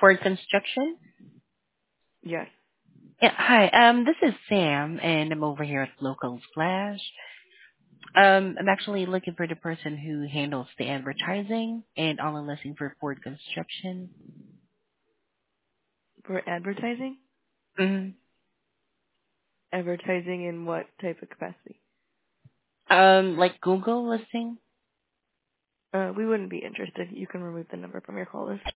For construction? Yes. Yeah, hi. This is Sam, and I'm over here at Local Splash. I'm actually looking for the person who handles the advertising and online listing for Ford Construction. For advertising? Mm. Advertising in what type of capacity? Like Google listing? We wouldn't be interested. You can remove the number from your call list.